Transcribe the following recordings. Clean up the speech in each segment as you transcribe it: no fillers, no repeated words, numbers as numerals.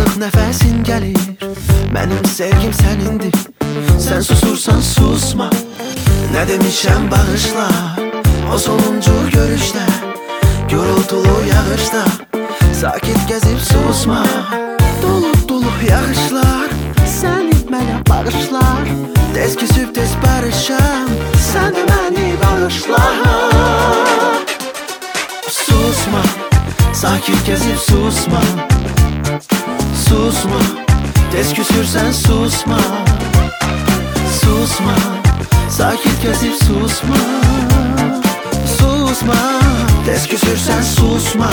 Artıq nəfəsin gəlir, mənim sevgim sənindir. Sən susursan susma, nə demişəm bağışla. O sonuncu görüşdə, gürültülü yağışda, sakit gəzib susma. Dolu yağışlar səni mənə bağışlar. Tez küsüb tez barışam, sən də məni bağışla. Susma, sakit gəzib susma. Susma, tez küsürsən susma. Susma, sakit gəzib susma. Susma, tez küsürsən susma.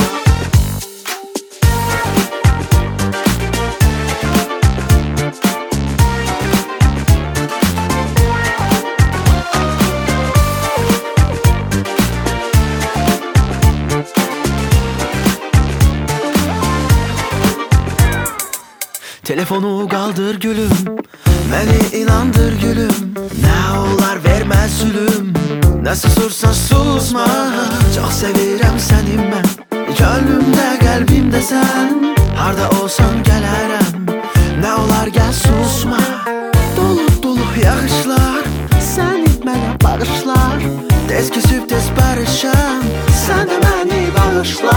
Telefonu qaldır gülüm, məni inandır gülüm. Nə olar vermə zülüm, nə susursan susma. Çox sevirəm səni mən, gönlümdə qəlbimdə sən. Harda olsan gələrəm, nə olar gəl susma. Dolu yağışlar səni mənə bağışlar. Tez küsüb tez barışam, sən də məni bağışla.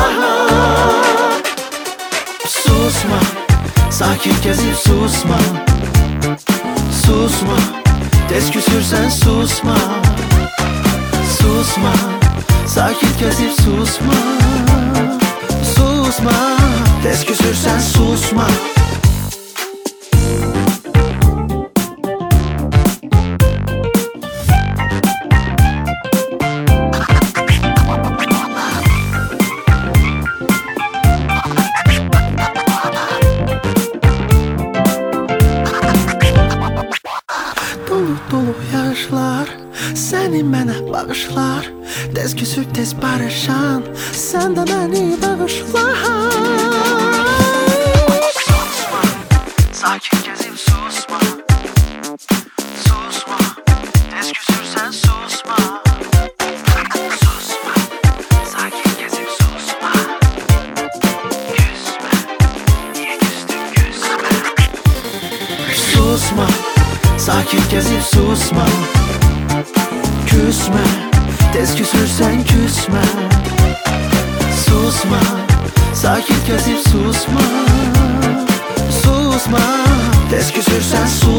Susma, sakit gəzib susma. Susma, tez küsürsən susma. Susma, sakit gəzib susma. Susma, tez küsürsən susma. Dolu yağışlar səni mənə bağışlar. Tez küsüb tez barışan, sən də məni bağışla. Susma, sakit gəzib susma. Susma, tez küsürsən susma. Susma, sakit gəzib susma. Küsmə, niyə küstün küsmə. Susma, sakit gəzib susma. Küsmə, tez küsürsən küsmə. Susma, sakit gəzib susma. Susma, tez küsürsən susma.